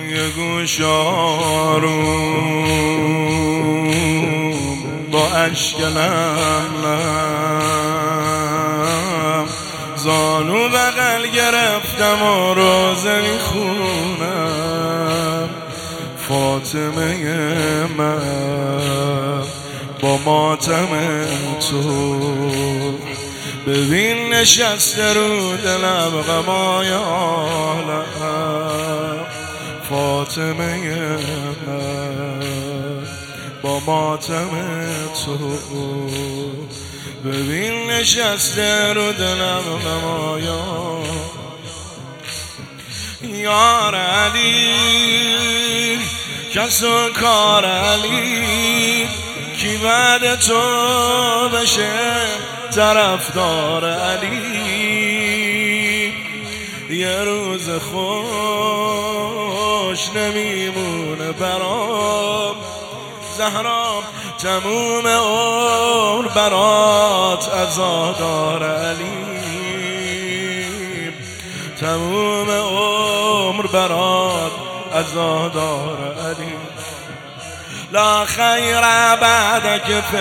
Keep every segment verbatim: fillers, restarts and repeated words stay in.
یه گوش آروم با اشک لم زانو بغل گرفتم و روزه میخونم فاطمه من با ماتم تو ببین نشسته رو دلم غمای عالم فاطمه من با ماتم تو ببین نشسته رو دلم غمای یار علی کس و کار علی کی بعد تو بشه طرفدار علی یه روز خوش نمیمونه برام زهرا تموم عمر برات عزادار علی تموم عمر برات عزادار علی لا خیر بعدک فی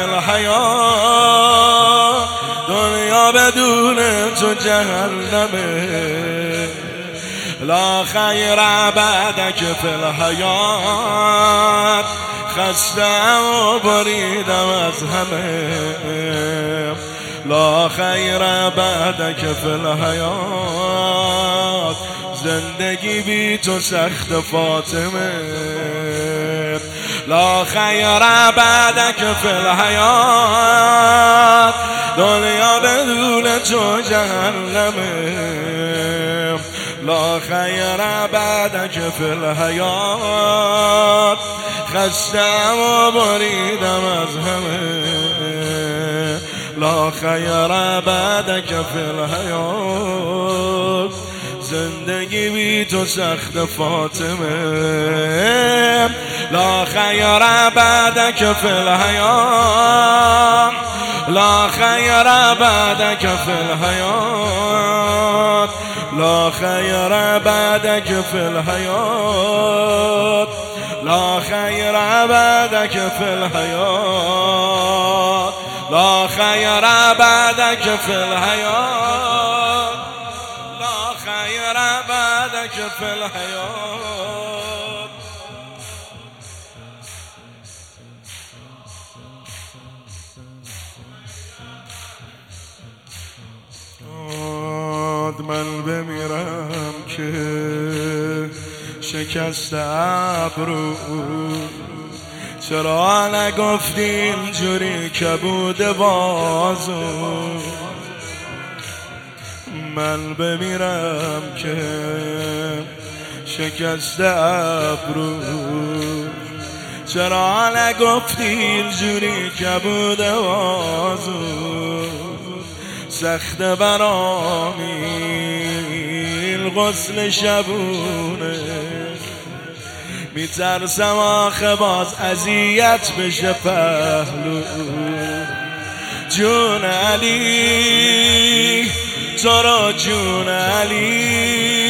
الحیات دنیا بدون تو جهنمه لا خیر بعدک فی الحیات خستم و بریدم از همه لا خیر بعدک فی الحیات زندگی بی تو سخت فاطمه لا خیر بعدک فی الحیات دنیا بدون تو جهنمه لا خیر بعدک فی الحیات خستم و بریدم از همه لا خیر بعدک فی الحیات زندگی بی تو سخت فاطمه لا خیر بعدک فی الحیات لا خیر بعدک فی الحیات لا خیر بعدک فی الحیات لا خیر بعدک فی الحیات لا خیر بعدک فی الحیات لا خیر بعدک فی الحیات من بمیرم که شکست ابرو چرا نگفتی اینجوری که بوده بازو من بمیرم که شکست ابرو چرا نگفتی اینجوری که بوده بازو سخت برامی غسل شبونه میترسم آخه باز اذیت بشه پهلو جون علی تو را جون علی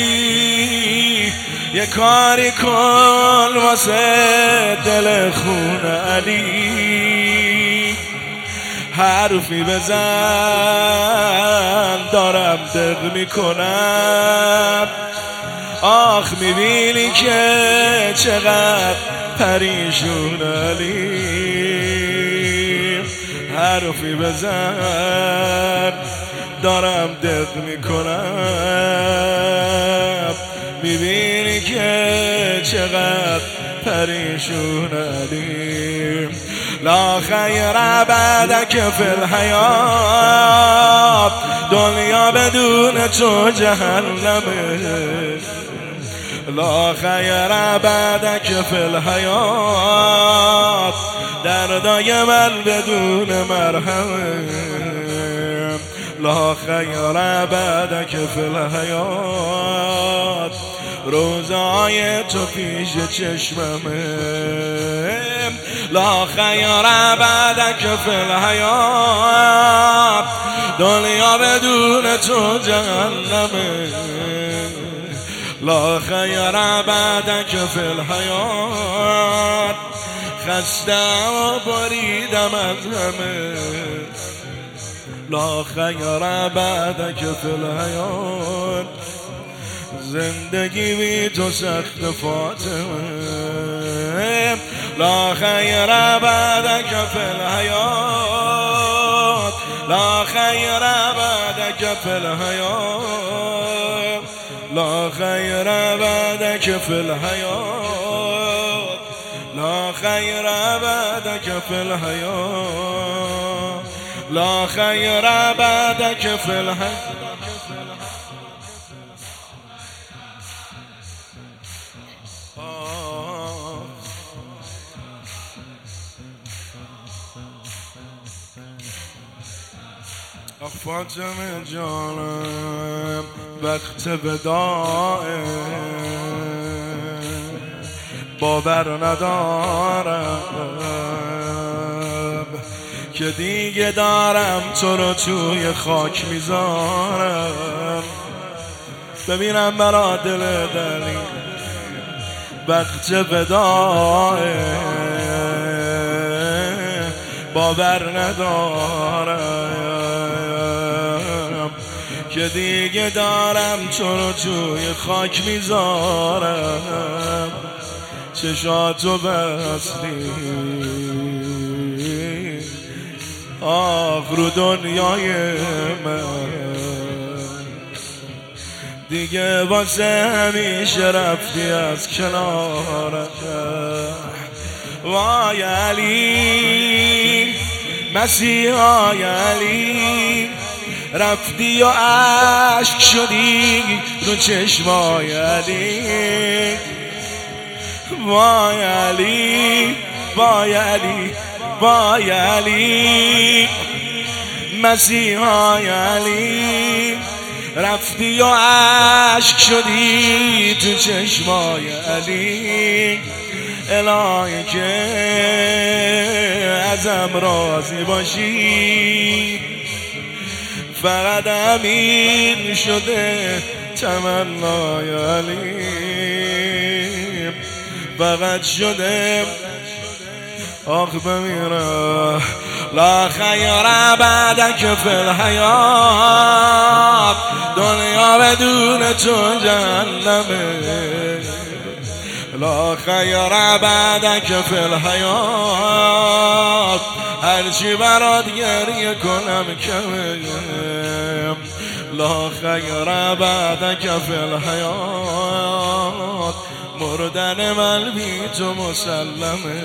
یه کاری کن واسه دل خون علی حرفی بزن دارم دق میکنم آخ میبینی که چقدر پریشون علی حرفی بزن دارم دق میکنم میبینی که چقدر پریشون علی لا خیر بعدک فی الحیات دنیا بدون تو جهنمه لا خیر بعدک فی الحیات دردای من بدون مرهمه لا خیر بعدک فی الحیات روزای تو پیش چشممه لا خیر بعدک فی الحیات دنیا بدون تو جهنمه لا خیر بعدک فی الحیات. خسته و بریدم از همه، لا خیر بعدک فی الحیات. زندگی بی تو سخت فاطمه، لا خیر بعدک فی الحیات. لا خیر بعدک فی الحیات. لا خیر بعدک فی الحیات. لا خیر بعدک فی الحیات. لا خیر بعدک فی الحیات. فاطمه جانم وقت وداعه، باور ندارم که دیگه دارم تو رو توی خاک میذارم. ببینم برا دل دلی وقت وداعه، باور ندارم که دیگه دارم تو رو توی خاک میذارم. چشاتو بستی آخ رو دنیای من، دیگه واسه همیشه رفتی از کنارم. وای علی مسیحای علی، رفتی و عشق شدی رو چشمای علی. وای علی وای علی وای علی مسیحای علی، رفتی و عشق شدی تو چشمای علی. الهی که ازم راضی باشی، فقط امین شده تمنای علی، فقط شده آخ بمیره. لا خیر بعدک فی الحیات، دنیا بدون تو جهنمه. لا خیر بعدک فی الحیات، هرچی برات گریه کنم کمه. لا خیر بعدک فی الحیات، مردن من بی تو مسلمه.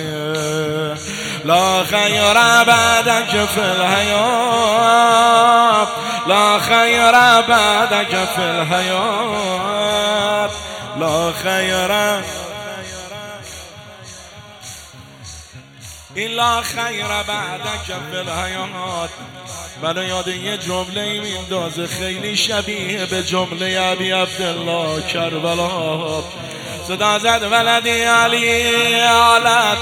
لا خیر بعدک فی الحیات. لا خیر بعدک فی الحیات. لا خیر الا خیر بعدک فی الحیات. منو یاد یه جمله میندازه خیلی شبیه به جمله ابی عبدالله کربلا. صدا زد ولدی علی على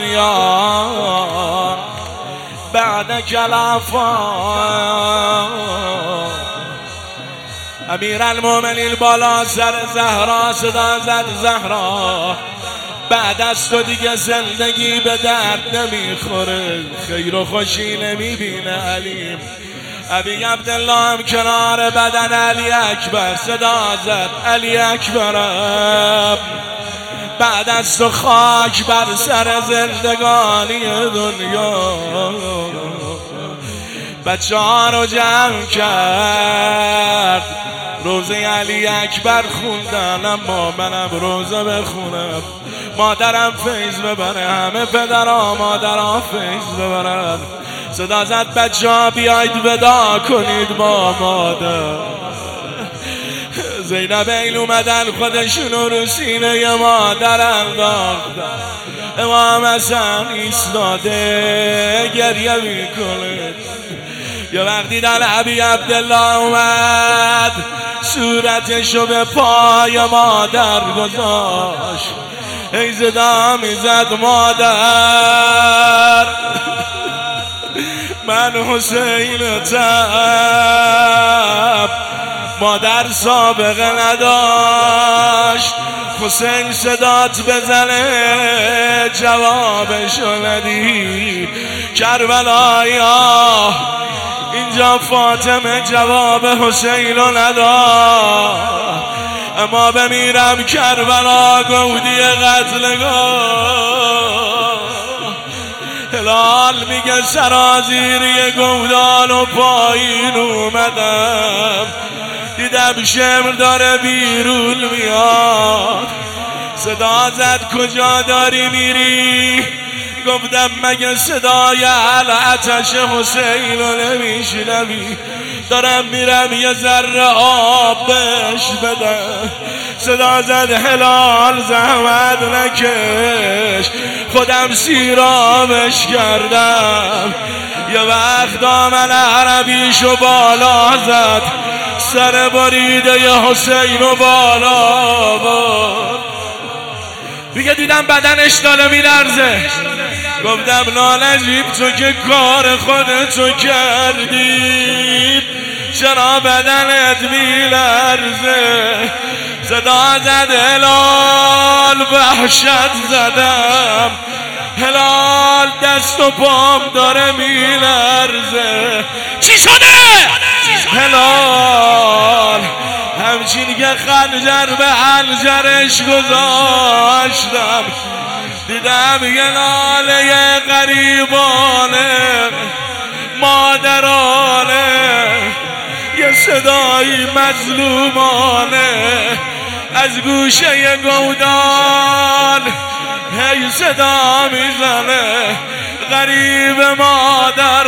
دنیا بعدک العفا. امیر المومنین بالا سر زهرا صدا زد زهرا، بعد از تو دیگه زندگی به درد نمیخوره، خیر و خوشی نمیبینه علیم. ابی عبدالله هم کنار بدن علی اکبر صدا زد علی اکبرم، بعد از تو خاک بر سر زندگانی دنیا. بچه ها رو جمع کرد، روزه علی اکبر خوندن، اما منم روزه بخونم. مادرم فیض ببره، همه پدرها مادرها فیض ببرن. صدا زد بچه ها بیاید ودا کنید با مادر. زینب این اومدن خودشونو رو سینه مادر انداختن. امام حسن ایستاده گریه میکنه. یه وقتی در ابی عبدالله اومد صورتشو به پای مادر گذاشت، ای صدا میزد مادر من حسین تب مادر سابقه نداشت، حسین صدات بزنه جوابشو ندی. کربلایا اینجا فاطمه جواب حسینو نداد، اما بمیرم کربلا گودی قتلگاه. هلال میگه سرازیری گودال و پایین اومدم، دیدم شمر داره بیرون میاد. صدا زد کجا داری میری؟ گفتم مگه صدای العطش حسین رو نمیشنوی؟ دارم میرم یه ذره آب بهش بدم. صدا زد هلال زحمت نکش، خودم سیرابش کردم. یه وقت دامن عربیشو بالا زد، سر بریده ی حسین رو بالا برد. دیگه دیدم بدنش داره میلرزه، گفتم نالجیب تو که کار خودتو کردی، چرا بدنت میلرزه؟ صدا زد هلال، وحشت زدم. هلال دست و پام داره میلرزه. چی شده؟ هلال همچین که خنجر به حنجرش گذاشتم، دیدم یه ناله غریبانه مادرانه، یه صدایی مظلومانه از گوشه گودال هی صدا میزنه. غریب مادر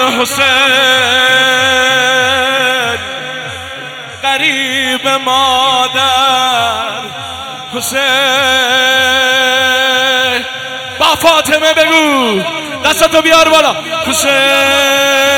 حسین، غریب مادر حسین. با فاطمه بگو دستتو بیار بالا. حسین